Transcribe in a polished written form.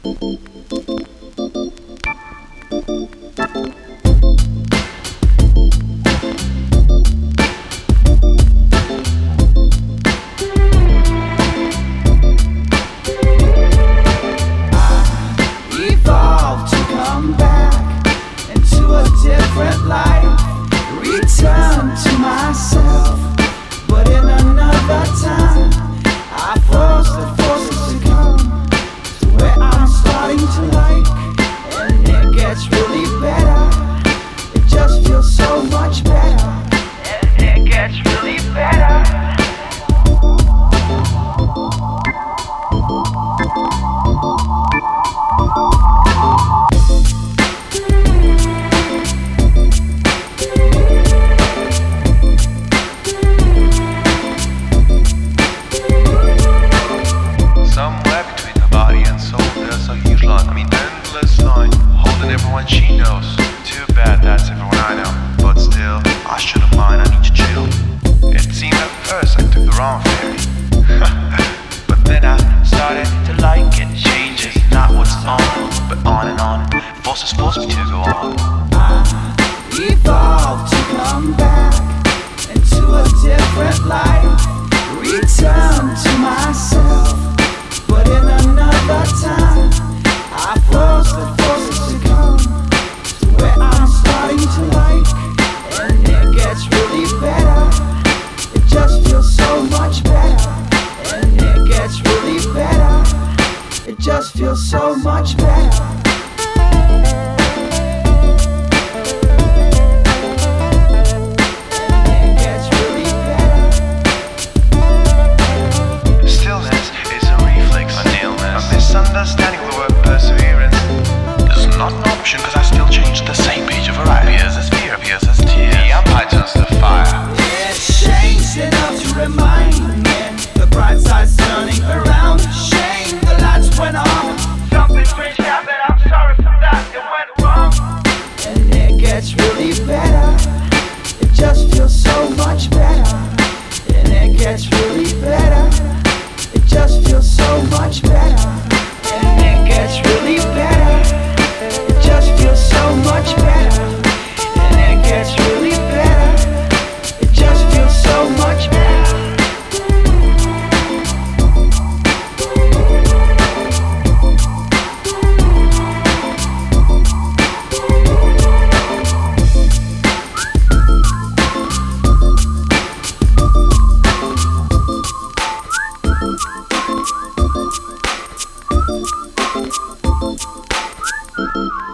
Evolve to come back into a different life, return to myself, but in another time. I force the forces to come to where I'm starting to like, and it gets really better. It just feels so much better, and it gets really better. Everyone she knows. Too bad that's everyone I know. But still, I shouldn't mind, I need to chill. It seemed at first I took the wrong ferry. But then I started to like it. Change is not what's on, but on and on. Forces force me to go on. I evolve to come back into a different life, return to myself, but in another time. I force the forces to come to where I'm starting to like, and it gets really better. It just feels so much better, and it gets really better. It just feels so much better. Understanding the word perseverance is not an option, cause I still change the same page of variety. Appears as fear, appears as tears. The umpire turns to fire. It's changed enough to remind me the bright side's turning around. Shame the lights went off. Something strange happened, I'm sorry for that, it went wrong. And it gets really better. It just feels so much better. And it gets really better. It just feels so much better. And it gets really better. It just feels so much better. And it gets really better. It just feels so much better. Thank you.